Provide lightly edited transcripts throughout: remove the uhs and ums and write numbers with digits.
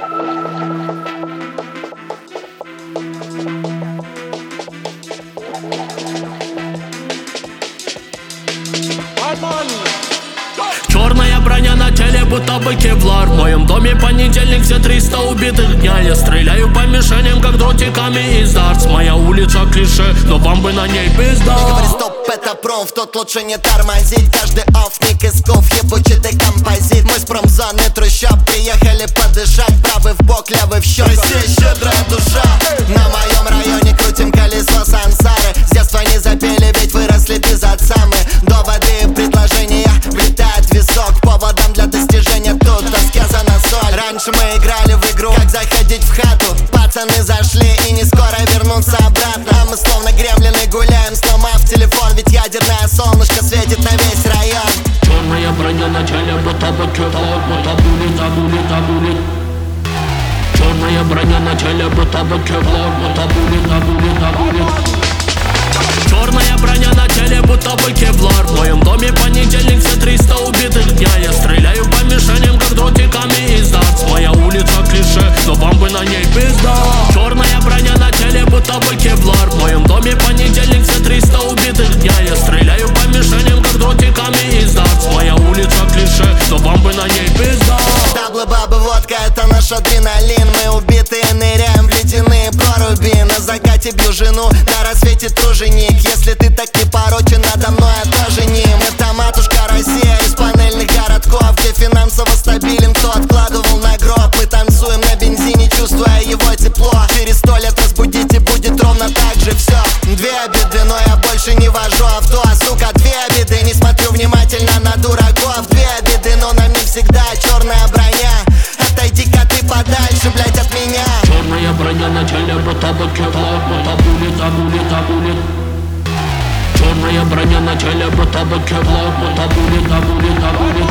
Черная броня на теле, будто бы кевлар. В моем доме понедельник, все 300 убитых дня. Я стреляю по мишеням, как дротиками из дартс. Моя улица клише, но вам бы на ней пизда. Не говори стоп, это промф, тут лучше не тормозить. Каждый оффник из куф, ебучий ты композит. Мы с промзоны трущоб приехали подышать. Правый в бок, левый в щек, здесь щедрая душа. На моем районе крутим колесо сансары. С детства не запели, ведь выросли без отца мы. Доводы и предложения влетают в висок. Поводом для достижения тут сказана соль. Раньше мы играли в игру, как заходить в хату. Пацаны зашли и не скоро вернутся обратно. А мы словно гремлины гуляем, сломав телефон. Ведь ядерное солнышко светит на весь район. Черная броня на теле, будто бы кевлар. Будто будет. Черная броня на теле, будто бы кевлар. Будто будет. Черная броня на теле, будто бы кевлар. В моем доме понедельник, все 300 убитых дня. Я стреляю по мишеням, как дротиками из дартс. Моя улица клише, но вам бы на ней пизда. Черная броня на теле, будто бы кевлар. В моем доме понедельник, все 300 убитых дня. Я стреляю по мишеням, как дротиками из дартс. Моя улица клише, но вам бы на ней пизда. Даблы, бабы, водка, это наш адреналин. Мы убитые, ныряем в ледяные проруби. На закате бью жену, на рассвете труженик. Если ты так не порочен надо мной, я тоже ним. Это матушка Россия из панельных городков, где финансово стабилен, кто откладывал на гроб. Мы танцуем на бензине, чувствуя его тепло. Через 100 лет разбудите, будет ровно так же все. Две беды, но я больше не вожу авто. Сука, две беды, не смотрю внимательно на дураков. Две беды, но на мне всегда черная броня. Отойди-ка ты подальше, блять, от меня. Черная броня на теле, будто бы кевлар. Будто будет. Черная броня на теле, будто бы кевлар. Будто будет.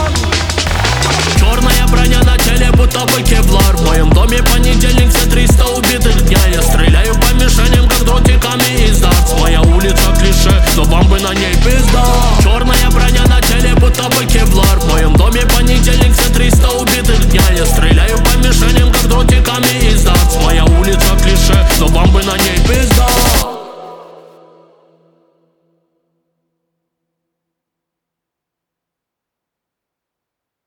Черная броня на теле, будто бы кевлар. В моем доме понедельник, все 300 убитых дня. Я стреляю по мишеням, как дротиками из дартс. Моя улица клише, но вам бы на ней пизда.